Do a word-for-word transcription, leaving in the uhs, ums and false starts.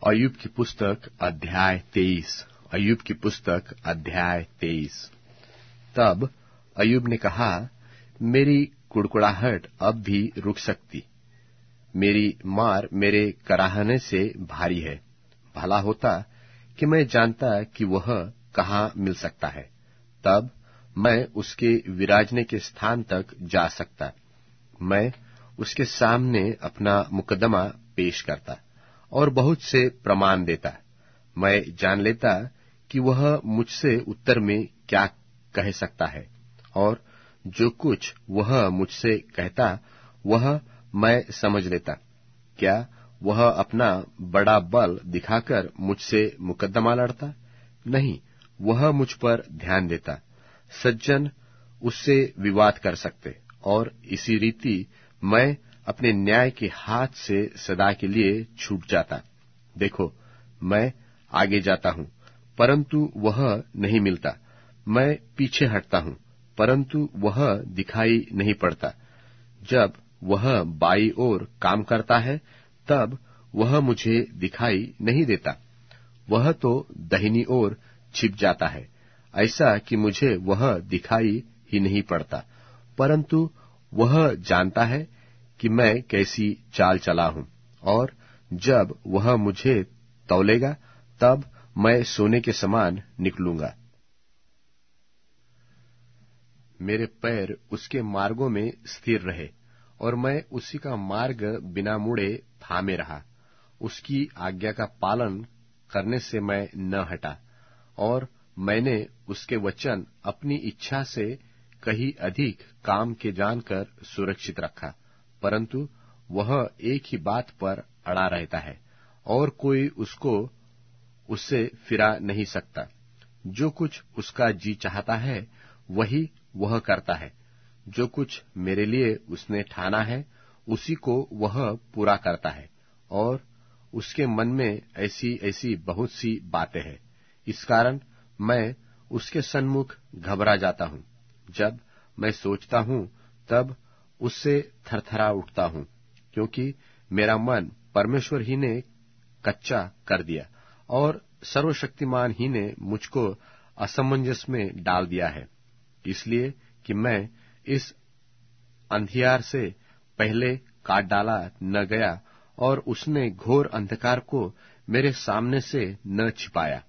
अय्यूब की पुस्तक अध्याय तेईस। अय्यूब की पुस्तक अध्याय तेईस। तब अय्यूब ने कहा, मेरी कुड़कुड़ाहट अब भी रुक सकती, मेरी मार मेरे कराहने से भारी है। भला होता कि मैं जानता कि वह कहाँ मिल सकता है, तब मैं उसके विराजने के स्थान तक जा सकता। मैं उसके सामने अपना मुकदमा पेश करता और बहुत से प्रमाण देता। मैं जान लेता कि वह मुझसे उत्तर में क्या कह सकता है, और जो कुछ वह मुझसे कहता वह मैं समझ लेता। क्या वह अपना बड़ा बल दिखाकर मुझसे मुकदमा लड़ता? नहीं, वह मुझ पर ध्यान देता। सज्जन उससे विवाद कर सकते, और इसी रीति मैं अपने न्याय के हाथ से सदा के लिए छूट जाता। देखो, मैं आगे जाता हूँ, परंतु वह नहीं मिलता। मैं पीछे हटता हूँ, परंतु वह दिखाई नहीं पड़ता। जब वह बाईं ओर काम करता है, तब वह मुझे दिखाई नहीं देता। वह तो दाहिनी ओर छिप जाता है, ऐसा कि मुझे वह दिखाई ही नहीं पड़ता। परंतु वह जानता है कि मैं कैसी चाल चला हूँ, और जब वह मुझे तौलेगा, तब मैं सोने के समान निकलूंगा। मेरे पैर उसके मार्गों में स्थिर रहे, और मैं उसी का मार्ग बिना मुड़े थामे रहा। उसकी आज्ञा का पालन करने से मैं न हटा, और मैंने उसके वचन अपनी इच्छा से कहीं अधिक काम के जानकर सुरक्षित रखा। परंतु वह एक ही बात पर अड़ा रहता है, और कोई उसको उससे फिरा नहीं सकता। जो कुछ उसका जी चाहता है, वही वह करता है। जो कुछ मेरे लिए उसने ठाना है, उसी को वह पूरा करता है। और उसके मन में ऐसी ऐसी बहुत सी बातें हैं, इस कारण मैं उसके सन्मुख घबरा जाता हूँ। जब मैं सोचता हूँ, तब उससे थरथरा उठता हूँ, क्योंकि मेरा मन परमेश्वर ही ने कच्चा कर दिया, और सर्वशक्तिमान ही ने मुझको असमंजस में डाल दिया है। इसलिए कि मैं इस अंधियार से पहले काट डाला न गया, और उसने घोर अंधकार को मेरे सामने से न छिपाया।